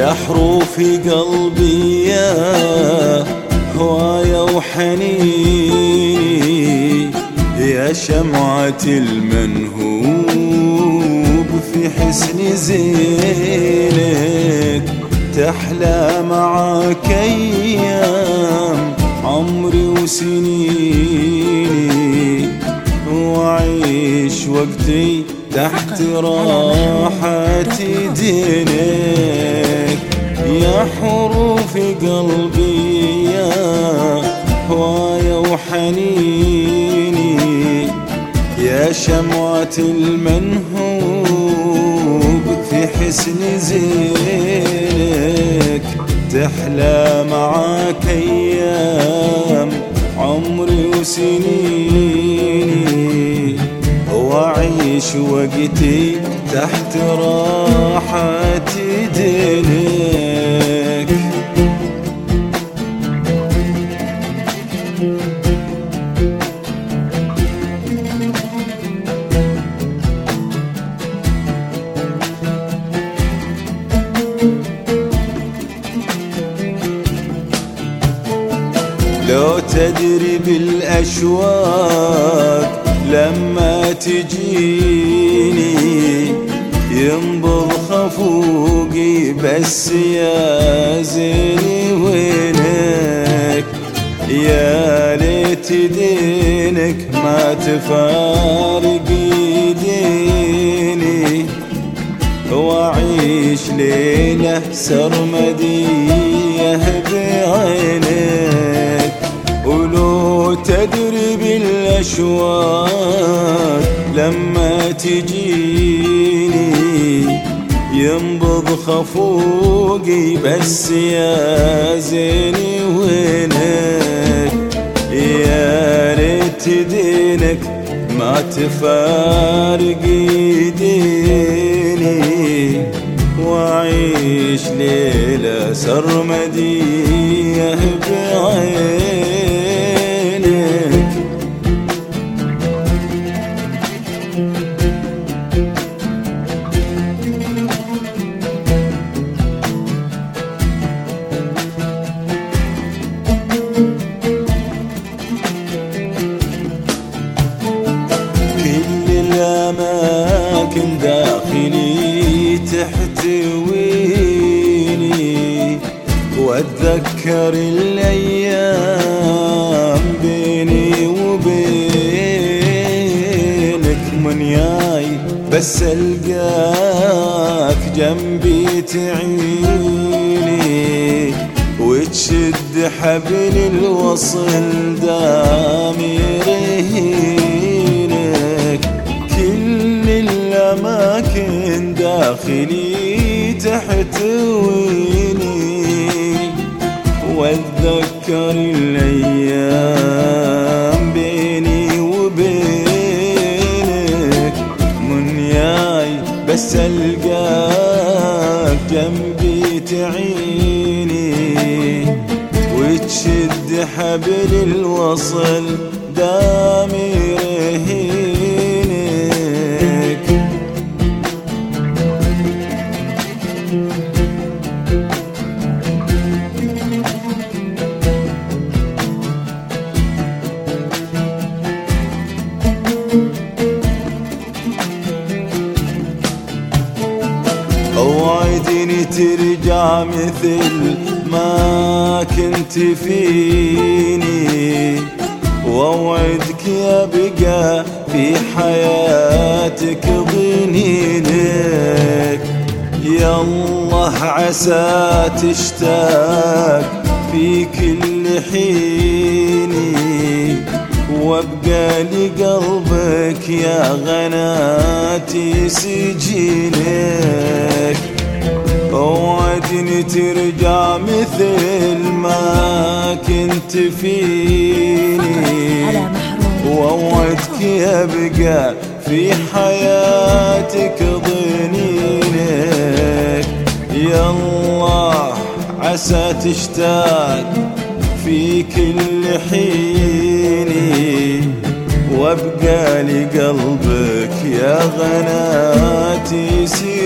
يا حروف قلبي يا هوايا وحنيني، يا شمعة المنهوب في حسن زينك، تحلى معاك أيام عمري وسنيني، وأعيش وقتي تحت راحة دينك. يا حروف قلبي يا هوايا وحنيني، يا شمعة المنهوب في حسن زينك، تحلى معاك أيام عمري وسنيني، وأعيش وقتي تحت راحة دينك. لو تدري بالأشواق لما تجيني، ينبض خفوقي بس يا زيني وينك، يا ليت دينك ما تفارق يديني، وأعيش ليلة سرمدية بعينك. ولو تدري بالأشواق لما تجيني، ينبض خفوقي بس يا زيني وينك، يا ريت دينك ما تفارق يديني، وأعيش ليلة سرمدية بعينك. كل الأماكن داخلي تحتويني، وأتذكر الأيام بيني وبينك، من ياي بس ألقاك جنبي تعيني، وتشد حبل الوصل دامي رهينك. كل الأماكن داخلي تحتويني، وأتذكر الأيام بيني وبينك، من ياي بس ألقاك جنبي تعيني، وتشد حبل الوصل دامي رهينك. اوعدني ترجع مثل ما كنت فيني، واوعدك يا بقى في حياتك ضنينك. يا الله عسى تشتاق في كل حيني، وابقى لقلبك يا غناتي سجينك. اوعدني ترجع مثل ما كنت فيني، واوعدك يبقى في حياتك ضنينك. يا الله عسى تشتاق في كل حيني، وابقى لقلبك يا غناتي